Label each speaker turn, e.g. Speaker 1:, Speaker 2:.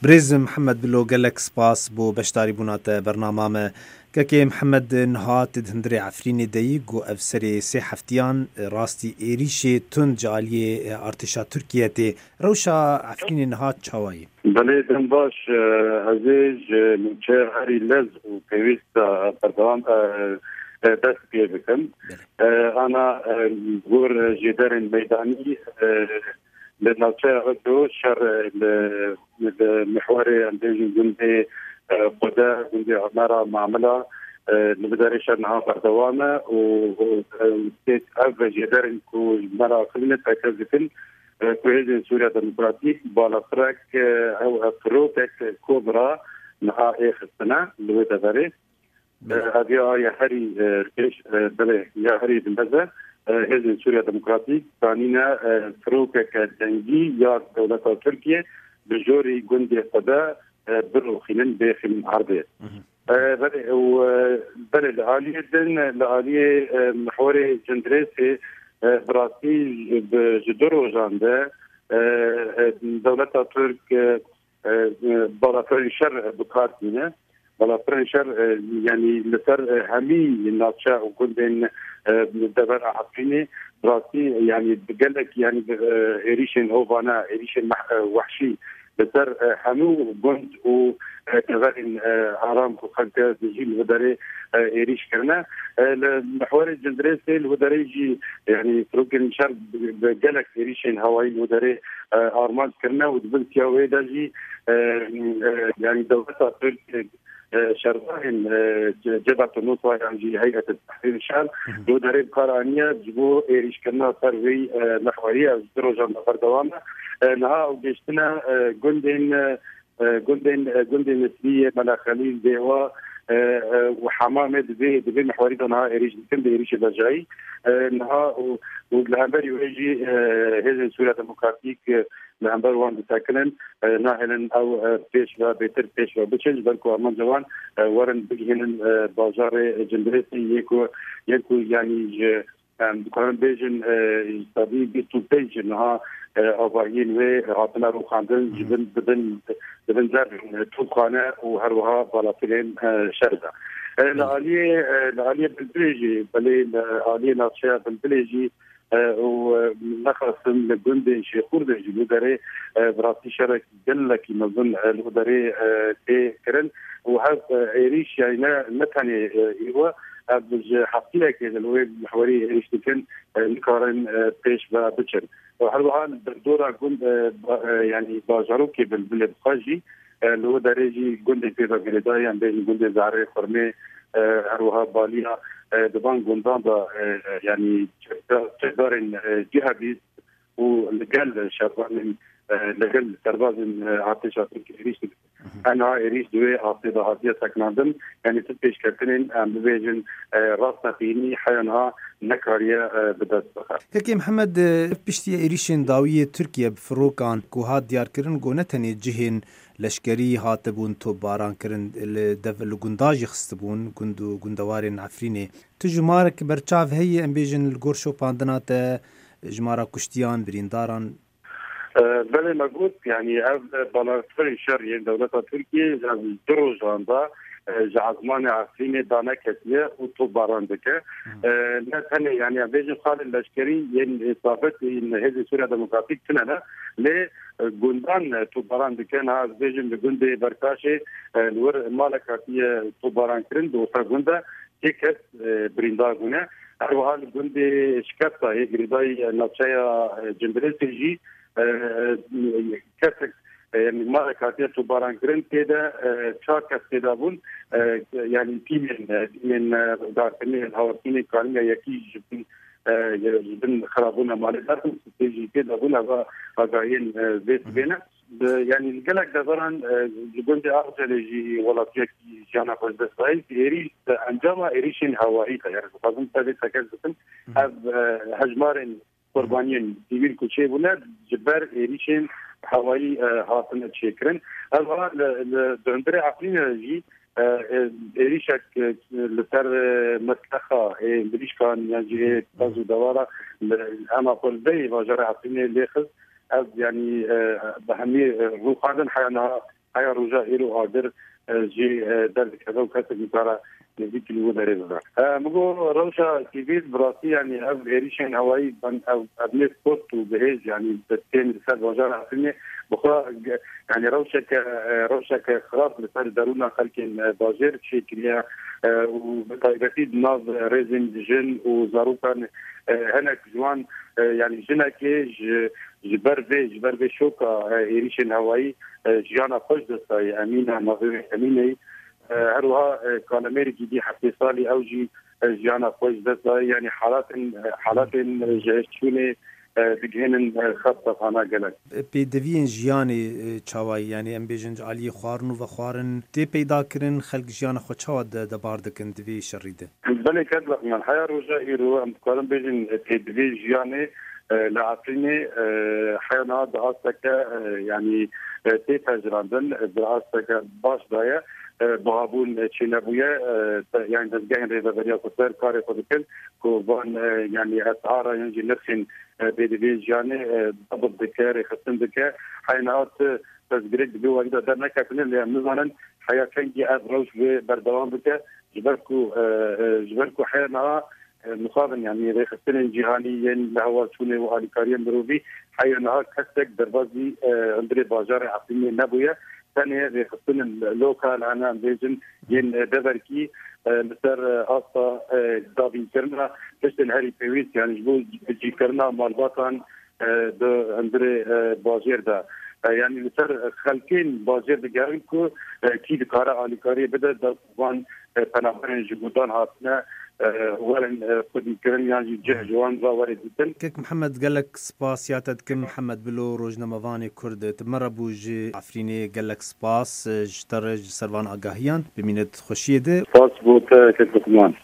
Speaker 1: بريز محمد بلو قالك سباس بو بشتاري بونات برنامج كاكي محمد نهات دهندري عفريني دايق و افسري سي حفتيان راستي ايريشي تون جاليه ارتشا تركيا تي روشا عفريني نهات چاواي
Speaker 2: بله دنباش عزیز نوچه هری لز و پیوست بردوام دست پیه بکن انا گور جدرن میدانی لنوچه غدو شر المحوري انديجي جندي قدا جندي عمارة معاملة نبدأ شرنها بردوامة وستيت افريج يدرن كو مرة خلنا تكذفن كوهيزن سوريا ديمقراطيك بالافراك او افروتك كبرى نهائي خصنا لوي دبري هذه يا هري كيش بله يا هري دمبزه هيزن سوريا ديمقراطيك ثانينا فروكك دنجي يا دولة تركيا بجوري جندي قدا برو خلال بخل عربية بله العالية دن العالية محوري جندريسي براسي بجدرو جانده دولة ترك بالافرين شر بكارتينه بالافرين شر يعني لسر همي ناتشا وكندن دبر عقيني براسي يعني بقلك يعني إيريشن هوفانا إيريشن وحشي بسر همو جند و كذلك عرام خلقه بيجي الوداري إيريش كرنا المحور الجندريسي الوداري يجي يعني فروكن شر بقلك إيريشن هواي الوداري أرمان كرنا ودبلت ياوي داجي يعني دولة ترك شرطين جبهة النصرة يعني هيئة التحرير الشعب الوداري بقرانية جبو إيريش كرنا صاروي محورية درجة نفر دوامة نها وجشتنا جندن نسبية ملا خليل ديوا وحمامة دبي محوري نها إيريش كم إيريش بجاي نها والهمبر يجي هذا سوريا ديمقراطيك الهمبر وان بتاكلن ناهلن أو بيشوا بيتر بيشوا بتشج بركو أمان جوان ورن بيجهن بازار جندريسي يكو يعني دكان بيجن يستدي بيتو بيجن ها أوبايين وعطنا روخاندن جبن بدن زر توقانا وهروها بالافلين شردا العالية بالبليجي بلي العالية ناتشا بالبليجي ونخلص من الجندي شيخور دجي لوداري براسي شرك جلك نظن لوداري كرن وهذا إيريش يعني مثلا إيوه بج حقي لك الويب محوري إيش تكن نكارن بيش بتشن وهذا الدورة جند يعني باجروكي بالبلد خاجي اللي هو درجي جندي في البلداية بين جندي زعري فرمي أروها باليا دبان جندان يعني تقدرن جهادي ولقل شبان لقل تربازن عطشة كريش أنا إيريش دوي عطيدة هاتية سكناندم يعني تبيش كتنين ببيجن راسنا فيني حيانها نكارية بدأت بخار
Speaker 1: كاكي محمد بشتي إيريشن داوية تركيا بفروكان كوهات ديار كرن قونتني جهن لشكري هاتبون تو باران كرن الجنداج خستبون جندوارين عفريني تجمارك برشاف هي امبيجن الجورشو باندنات جمارة كشتيان برينداران
Speaker 2: بله مقود يعني بالافرين شر دولة تركيا دروج عنده جعزمان عفريني دانا كتير وطباران دكه نتني يعني بيجي خال اللشكري يعني إصابت إن هذه سوريا ديمقراطيك تنانا ل جندان طباران دكه ناس بيجي بجندي بركاشي الور مالكاتية طباران كرند وفرجندا كيكت برينداغونا أروها الجندي شكتا يجري ناتشايا جندريسي كسك يعني ما كاتية تباران كرن كده شاكة كده بون يعني من دارتني الهواتيني كانوا يكيج جبن خرابونا مالدارهم تيجي كده بون هذاين بيت بينا يعني الجلك دبران جبندي أرجل يجي ولا فيك جانا بس بسايد إيريش أنجما إيريشين هوائي يعني فازم تبي سكزتن هجمارين قربانيين سيفيل كوتشي بونا جبر إيريشين حوالي هاتنا تشكرن هذا الدندري عقلنا جي إيريشك لتر مسلخة بريش كان يعني تازو دوارة أنا أقول بي واجرى عقلنا اللي خذ يعني بهمي روحاً حيانا هيا رجاء إيرو قادر جي درد كذا وكاتب مكارا نزيك اللي هو دريزة مقول روشا كيفيز براسي يعني أو إيريشن هواي أو أبني سبورت وبهيج يعني بتين لسال وجارة عفني بخوا يعني روشا كخلاص لسال دارونا خلكين باجر شيكليا وبطيبتي ناز ريزن جن وزاروكان هناك جوان يعني جنا كي جبر في شوكا إيريشن هواي جيانا خوش دستاي أمينة نظير أمينة هروها كان أمريكي دي حتى صالي أوجي جيانا خوش دستاي يعني حالات شوني بجهن خطة أنا قلت.
Speaker 1: بدوین جیانی چاوی یعنی ام بیجنج علی خوارن و خوارن تی پیدا کرن خلق جیان خو چاو د باردکن دوی شریده.
Speaker 2: بله كذا من الحياة رجاء رو ام كلام بيجن تدري جياني لعفريني حيانا دعاستك يعني تفجراندن دعاستك باش دايا بابون تشينابويا يعني دزجين ريدا بريا كسر كاري خدكن كوبان يعني اسعار ينجي نرخن بدي جياني ضبط دكاري خصم دكا حينات تزجريك بيو وجد درنا كفن اللي مثلا حياة كنجي ادروش بردوام بك جبركو حيانا مصابن يعني ريخستين جهانيا لهوا سوني واليكاريان بروبي حيانا كسك دربازي اندري باجار عقلية نبويا ثانية ريخستين اللوكال انا بيجن ين دبركي مثل اصلا دابين كرنا تشتن هاري بيويس يعني جبو جي كرنا مالباتان دو اندري باجير دا يعني مثل خلقين باجير دقائقو كي دكارا اليكاري بدا دابان پناهان جبودان هاتنا ولن خودی کردن يعني جه جوان را وارد بودن.
Speaker 1: كيك محمد قال لك سباس ياتد كم محمد بلو روجنا مفاني كرد تمر بوج عفريني قال لك سباس جترج سروان اگاهيان بمينت خوشيه ده.
Speaker 2: سباس بوت كتبمان.